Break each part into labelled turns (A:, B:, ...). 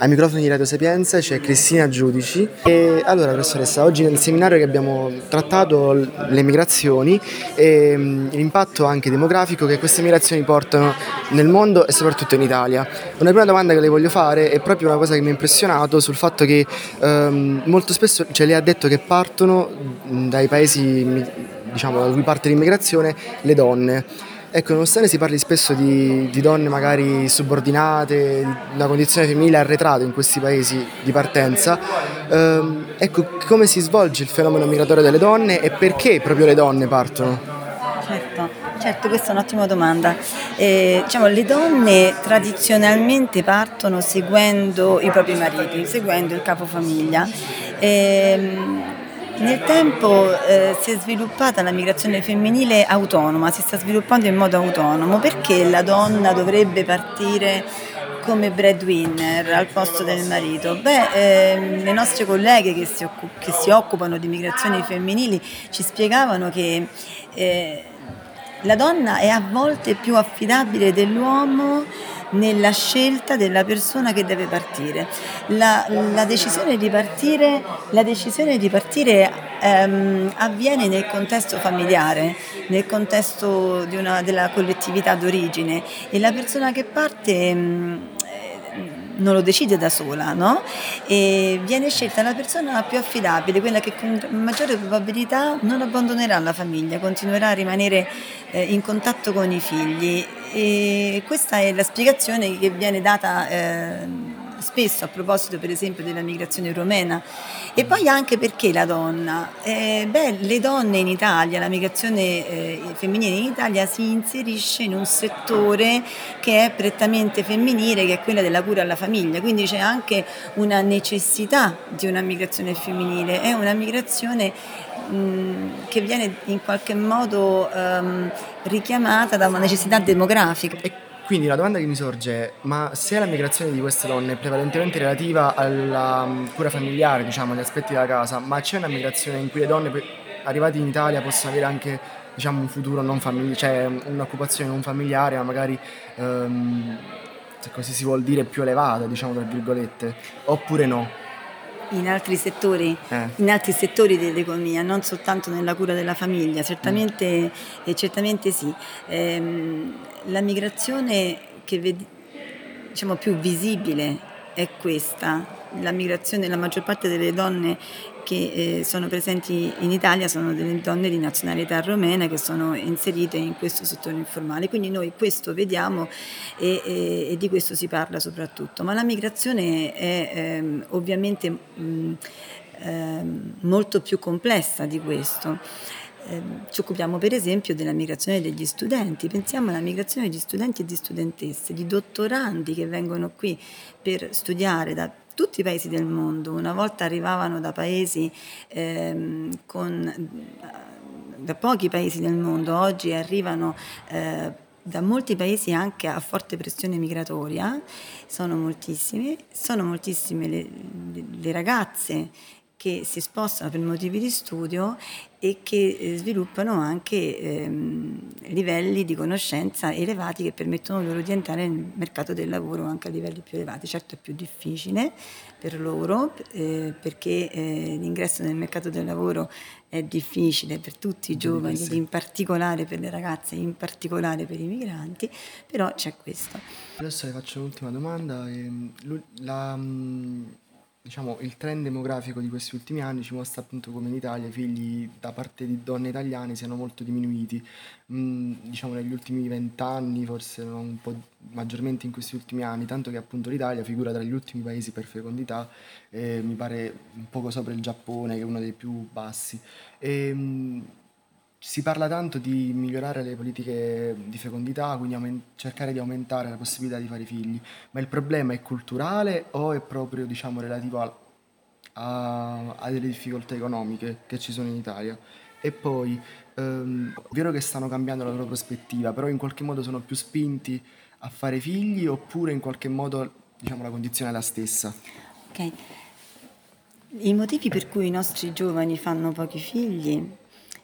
A: Ai microfoni di Radio Sapienza c'è Cristina Giudici. E allora, professoressa, oggi nel seminario che abbiamo trattato le migrazioni e l'impatto anche demografico che queste migrazioni portano nel mondo e soprattutto in Italia. Una prima domanda che le voglio fare è proprio una cosa che mi ha impressionato sul fatto che molto spesso, cioè lei ha detto che partono dai paesi, diciamo, da cui parte l'immigrazione le donne. Ecco, nonostante si parli spesso di donne magari subordinate, di una condizione femminile arretrata in questi paesi di partenza, ecco, come si svolge il fenomeno migratorio delle donne e perché proprio le donne partono?
B: Certo, questa è un'ottima domanda. Le donne tradizionalmente partono seguendo i propri mariti, seguendo il capofamiglia. Nel tempo si è sviluppata la migrazione femminile autonoma, si sta sviluppando in modo autonomo. Perché la donna dovrebbe partire come breadwinner al posto del marito? Le nostre colleghe che si occupano di migrazioni femminili ci spiegavano che la donna è a volte più affidabile dell'uomo nella scelta della persona che deve partire. La decisione di partire avviene nel contesto familiare, nel contesto della collettività d'origine, e la persona che parte non lo decide da sola, no? E viene scelta la persona più affidabile, quella che con maggiore probabilità non abbandonerà la famiglia, continuerà a rimanere in contatto con i figli. E questa è la spiegazione che viene data spesso a proposito, per esempio, della migrazione romena. E poi anche perché la donna? Le donne in Italia, la migrazione femminile in Italia si inserisce in un settore che è prettamente femminile, che è quella della cura alla famiglia, quindi c'è anche una necessità di una migrazione femminile, è una migrazione che viene in qualche modo richiamata da una necessità demografica.
A: E quindi la domanda che mi sorge è, ma se la migrazione di queste donne è prevalentemente relativa alla cura familiare, diciamo, agli aspetti della casa, ma c'è una migrazione in cui le donne arrivate in Italia possono avere anche, diciamo, un futuro non familiare, cioè un'occupazione non familiare, ma magari, se così si vuol dire, più elevata, diciamo, tra virgolette, oppure no?
B: In altri settori,
A: Eh.
B: dell'economia, non soltanto nella cura della famiglia, certamente sì. La migrazione diciamo più visibile è questa. La maggior parte delle donne che sono presenti in Italia sono delle donne di nazionalità romena che sono inserite in questo settore informale, quindi noi questo vediamo e di questo si parla soprattutto. Ma la migrazione è ovviamente molto più complessa di questo. Ci occupiamo per esempio della migrazione degli studenti, pensiamo alla migrazione di studenti e di studentesse, di dottorandi che vengono qui per studiare da tutti i paesi del mondo. Una volta arrivavano da paesi da pochi paesi del mondo, oggi arrivano da molti paesi anche a forte pressione migratoria, sono moltissime le ragazze che si spostano per motivi di studio e che sviluppano anche livelli di conoscenza elevati che permettono loro di entrare nel mercato del lavoro anche a livelli più elevati. Certo è più difficile per loro perché l'ingresso nel mercato del lavoro è difficile per tutti i giovani, in particolare per le ragazze, in particolare per i migranti, però c'è questo.
A: Adesso le faccio l'ultima domanda. Diciamo, il trend demografico di questi ultimi anni ci mostra appunto come in Italia i figli da parte di donne italiane siano molto diminuiti. Diciamo negli ultimi 20 anni, forse un po' maggiormente in questi ultimi anni, tanto che appunto l'Italia figura tra gli ultimi paesi per fecondità, mi pare un poco sopra il Giappone, che è uno dei più bassi. Si parla tanto di migliorare le politiche di fecondità, quindi cercare di aumentare la possibilità di fare figli, ma il problema è culturale o è proprio, diciamo, relativo a delle difficoltà economiche che ci sono in Italia? E poi, è vero che stanno cambiando la loro prospettiva, però in qualche modo sono più spinti a fare figli oppure in qualche modo, diciamo, la condizione è la stessa?
B: Ok. I motivi per cui i nostri giovani fanno pochi figli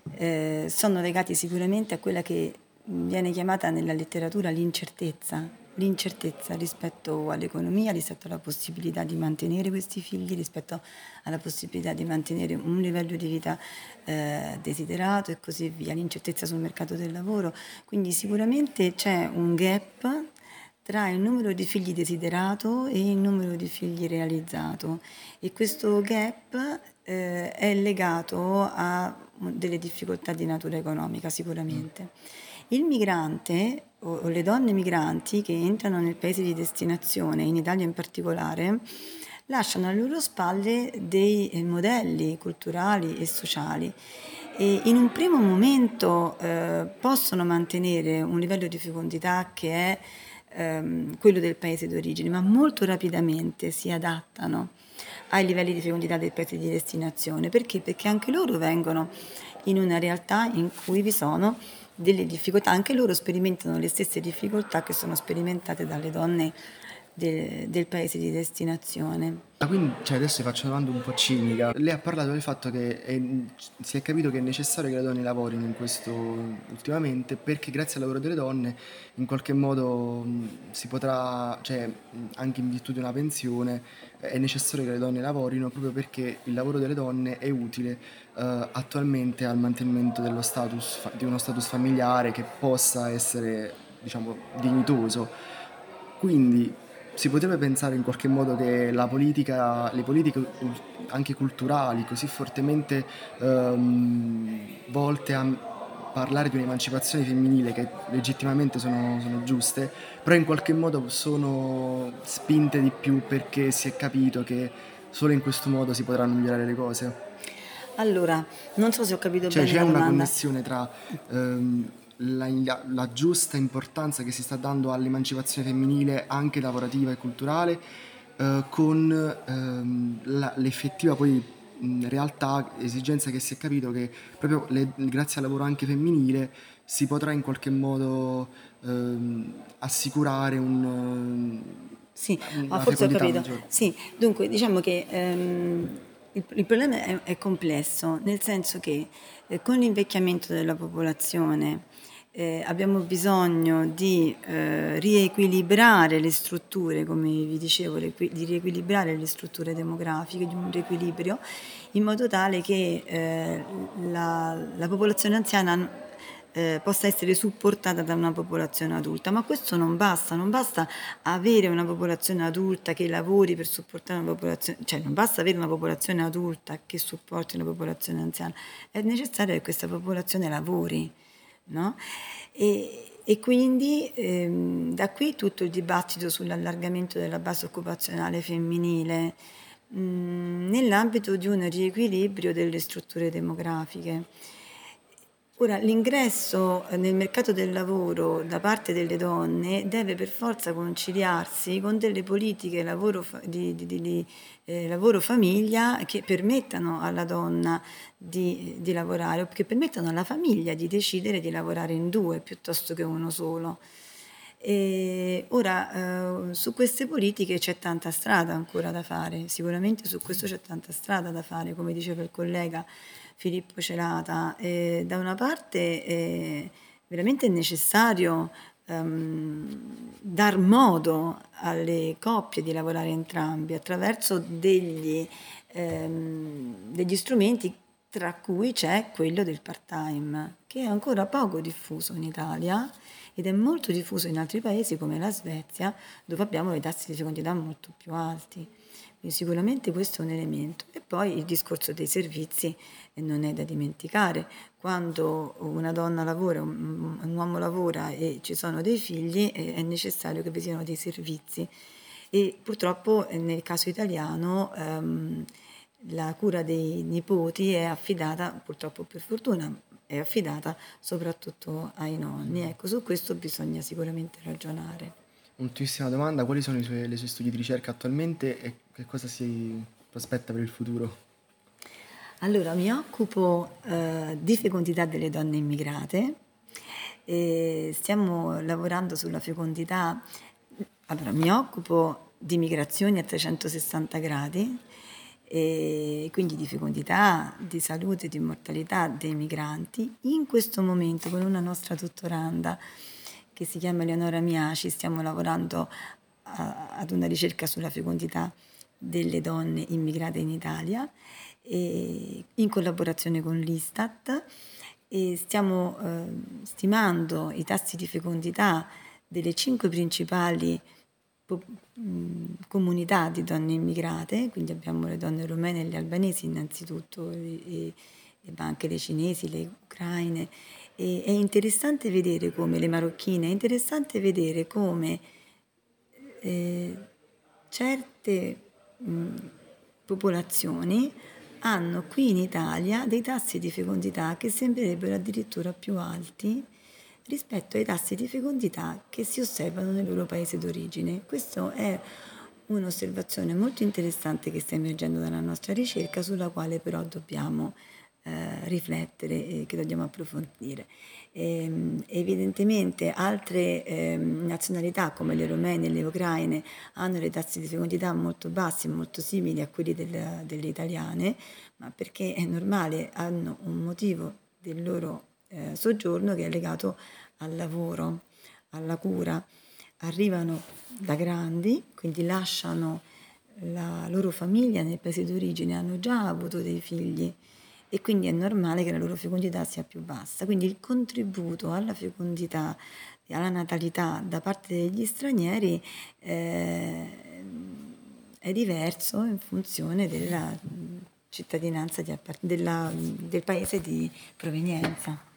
B: sono legati sicuramente a quella che viene chiamata nella letteratura l'incertezza. l'incertezza rispetto all'economia, rispetto alla possibilità di mantenere questi figli, rispetto alla possibilità di mantenere un livello di vita desiderato e così via, l'incertezza sul mercato del lavoro. Quindi sicuramente c'è un gap tra il numero di figli desiderato e il numero di figli realizzato, e questo gap è legato a delle difficoltà di natura economica sicuramente. Il migrante o le donne migranti che entrano nel paese di destinazione, in Italia in particolare, lasciano alle loro spalle dei modelli culturali e sociali, e in un primo momento possono mantenere un livello di fecondità che è quello del paese d'origine, ma molto rapidamente si adattano ai livelli di fecondità del paese di destinazione. Perché? Perché anche loro vengono in una realtà in cui vi sono delle difficoltà, anche loro sperimentano le stesse difficoltà che sono sperimentate dalle donne del paese di destinazione.
A: Quindi, cioè, adesso vi faccio una domanda un po' cinica. Lei ha parlato del fatto che si è capito che è necessario che le donne lavorino in questo ultimamente, perché grazie al lavoro delle donne in qualche modo si potrà, cioè anche in virtù di una pensione, è necessario che le donne lavorino proprio perché il lavoro delle donne è utile attualmente al mantenimento dello status, di uno status familiare che possa essere, diciamo, dignitoso. Quindi si potrebbe pensare in qualche modo che la politica, le politiche anche culturali, così fortemente volte a parlare di un'emancipazione femminile che legittimamente sono giuste, però in qualche modo sono spinte di più perché si è capito che solo in questo modo si potranno migliorare le cose.
B: Allora, non so se ho capito
A: Cioè
B: bene
A: c'è
B: la
A: una
B: domanda.
A: connessione tra la giusta importanza che si sta dando all'emancipazione femminile anche lavorativa e culturale con l'effettiva poi realtà, esigenza che si è capito che proprio grazie al lavoro anche femminile si potrà in qualche modo assicurare
B: Sì,
A: una
B: forse ho
A: fecondità
B: capito.
A: maggiore.
B: Sì, dunque diciamo che il problema è complesso, nel senso che con l'invecchiamento della popolazione abbiamo bisogno di riequilibrare le strutture, come vi dicevo, di riequilibrare le strutture demografiche, di un riequilibrio, in modo tale che la popolazione anziana possa essere supportata da una popolazione adulta, ma questo non basta avere una popolazione adulta che lavori per supportare una popolazione, cioè non basta avere una popolazione adulta che supporti una popolazione anziana, è necessario che questa popolazione lavori, no? E quindi da qui tutto il dibattito sull'allargamento della base occupazionale femminile nell'ambito di un riequilibrio delle strutture demografiche. Ora, l'ingresso nel mercato del lavoro da parte delle donne deve per forza conciliarsi con delle politiche di lavoro-famiglia che permettano alla donna di lavorare, o che permettano alla famiglia di decidere di lavorare in due piuttosto che uno solo. E ora, su queste politiche c'è tanta strada ancora da fare, sicuramente su questo c'è tanta strada da fare, come diceva il collega Filippo Celata. Da una parte veramente è necessario dar modo alle coppie di lavorare entrambi attraverso degli strumenti, tra cui c'è quello del part-time, che è ancora poco diffuso in Italia ed è molto diffuso in altri paesi come la Svezia, dove abbiamo dei tassi di fecondità molto più alti. Quindi sicuramente questo è un elemento. E poi il discorso dei servizi non è da dimenticare. Quando una donna lavora, un uomo lavora e ci sono dei figli, è necessario che vi siano dei servizi. E purtroppo nel caso italiano la cura dei nipoti è affidata, purtroppo per fortuna, è affidata soprattutto ai nonni. Ecco, su questo bisogna sicuramente ragionare.
A: Ultimissima domanda, quali sono le sue studi di ricerca attualmente e che cosa si prospetta per il futuro?
B: Allora, mi occupo di fecondità delle donne immigrate e stiamo lavorando sulla fecondità. Allora, mi occupo di migrazioni a 360 gradi e quindi di fecondità, di salute, di mortalità dei migranti. In questo momento con una nostra dottoranda che si chiama Eleonora Miaci, stiamo lavorando ad una ricerca sulla fecondità delle donne immigrate in Italia, in collaborazione con l'Istat, e stiamo stimando i tassi di fecondità delle 5 principali comunità di donne immigrate, quindi abbiamo le donne romene e le albanesi innanzitutto, ma anche le cinesi, le ucraine. E è interessante vedere come le marocchine, è interessante vedere come certe popolazioni hanno qui in Italia dei tassi di fecondità che sembrerebbero addirittura più alti rispetto ai tassi di fecondità che si osservano nel loro paese d'origine. Questa è un'osservazione molto interessante che sta emergendo dalla nostra ricerca, sulla quale però dobbiamo riflettere e che dobbiamo approfondire. Evidentemente altre nazionalità come le romene e le ucraine hanno dei tassi di fecondità molto bassi, molto simili a quelli delle italiane, ma perché è normale, hanno un motivo del loro soggiorno che è legato al lavoro, alla cura. Arrivano da grandi, quindi lasciano la loro famiglia nel paese d'origine, hanno già avuto dei figli e quindi è normale che la loro fecondità sia più bassa. Quindi il contributo alla fecondità e alla natalità da parte degli stranieri è diverso in funzione della cittadinanza del paese di provenienza.